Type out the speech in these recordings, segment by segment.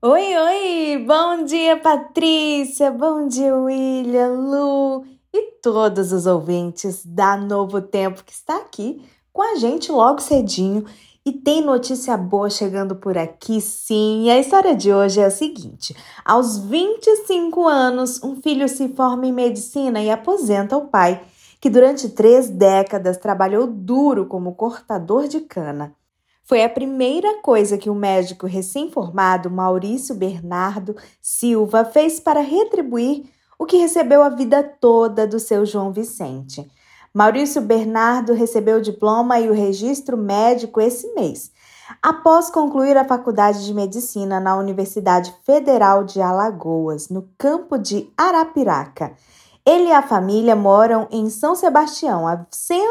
Oi, oi! Bom dia, Patrícia! Bom dia, William, Lu e todos os ouvintes da Novo Tempo que está aqui com a gente logo cedinho. E tem notícia boa chegando por aqui, sim. E a história de hoje é a seguinte: aos 25 anos, um filho se forma em medicina e aposenta o pai, que durante 3 décadas trabalhou duro como cortador de cana. Foi a primeira coisa que o médico recém-formado Maurício Bernardo Silva fez para retribuir o que recebeu a vida toda do seu João Vicente. Maurício Bernardo recebeu o diploma e o registro médico esse mês, após concluir a faculdade de medicina na Universidade Federal de Alagoas, no campo de Arapiraca. Ele e a família moram em São Sebastião, a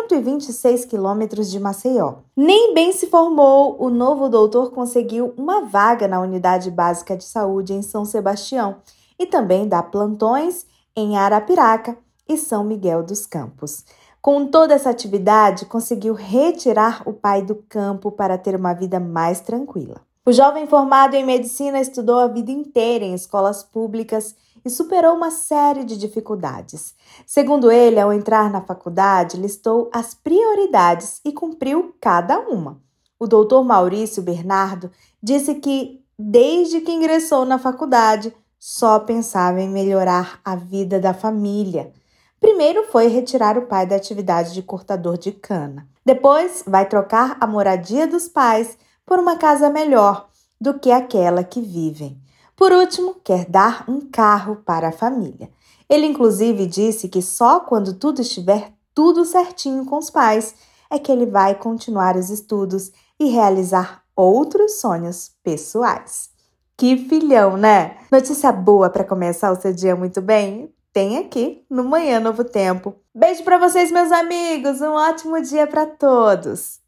126 quilômetros de Maceió. Nem bem se formou, o novo doutor conseguiu uma vaga na Unidade Básica de Saúde em São Sebastião e também dá plantões em Arapiraca e São Miguel dos Campos. Com toda essa atividade, conseguiu retirar o pai do campo para ter uma vida mais tranquila. O jovem formado em medicina estudou a vida inteira em escolas públicas e superou uma série de dificuldades. Segundo ele, ao entrar na faculdade, listou as prioridades e cumpriu cada uma. O doutor Maurício Bernardo disse que, desde que ingressou na faculdade, só pensava em melhorar a vida da família. Primeiro foi retirar o pai da atividade de cortador de cana. Depois, vai trocar a moradia dos pais por uma casa melhor do que aquela que vivem. Por último, quer dar um carro para a família. Ele, inclusive, disse que só quando tudo estiver tudo certinho com os pais é que ele vai continuar os estudos e realizar outros sonhos pessoais. Que filhão, né? Notícia boa para começar o seu dia muito bem? Tem aqui no Manhã Novo Tempo. Beijo para vocês, meus amigos. Um ótimo dia para todos.